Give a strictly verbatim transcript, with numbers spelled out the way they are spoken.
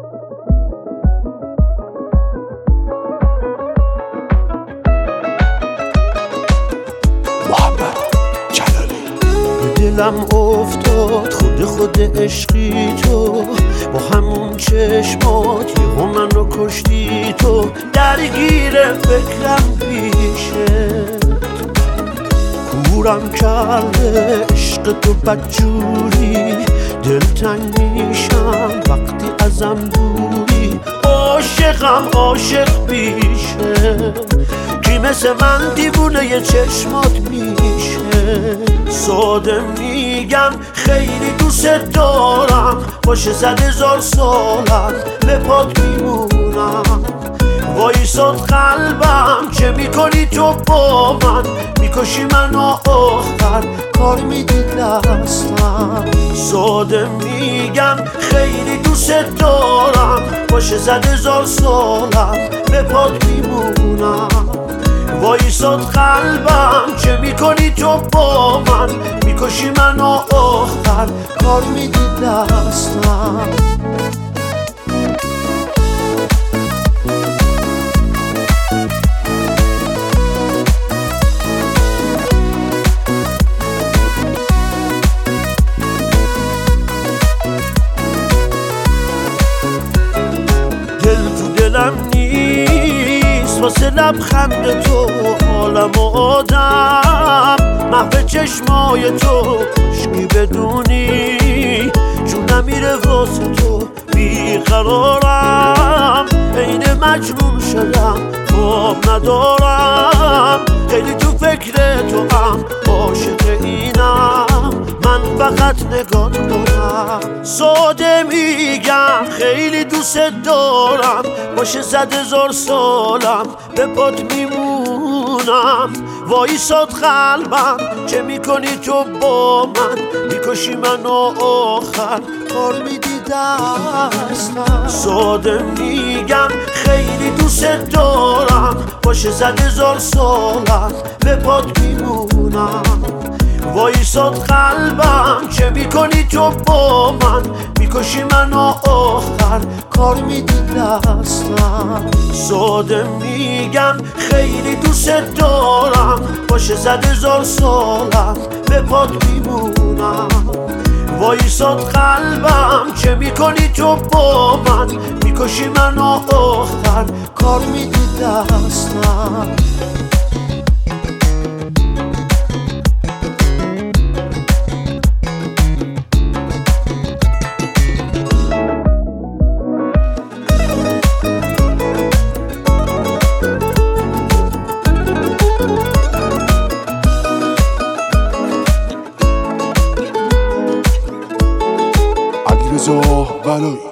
دلم افتاد خود خود عشقی تو، با همون چشمات یهو منو کشتی تو. درگیر فکرم پیشه کورم کرده عشق تو بدجوری، دلتنگ میشم وقتی ازم دوری. عاشقم عاشق بیشه، کی مثل من دیوونه ی چشمات میشه. ساده میگم خیلی دوست دارم، باشه صد هزار سالم به پات میمونم. وایساد قلبم چه میکنی تو با من، میکشی منو آخر کار میدی دستم. ساده میگم خیلی دوست دارم، باشه صد هزار سالم به پات میمونم. وایساد قلبم چه میکنی تو با من، میکشی منو آخر کار میدی دستم. دل تو دلم نیست واسه لبخند تو، عالم و آدم محو چشمای تو. کشکی بدونی جونم میره واسه تو، بیقرارم عین مجنون شدم، خواب ندارم خیلی تو فکر تو هم. عاشق اینم من فقط نگات کنم. ساده میگم خیلی دوست دارم، باشه صد هزار سالم به پات میمونم. وایساد قلبم چه میکنی تو با من، میکشی منو آخر کار میدی دستم. ساده میگم خیلی دوست دارم، باشه صد هزار سالم به پات میمونم. وایساد قلبم چه میکنی تو با من، میکشی منو آخر کار میدی دستم. ساده میگم خیلی دوست دارم، باشه صد هزار سالم به پات میمونم. وایساد قلبم چه میکنی تو با من، میکشی منو آخر کار میدی دستم. علیرضا بلایی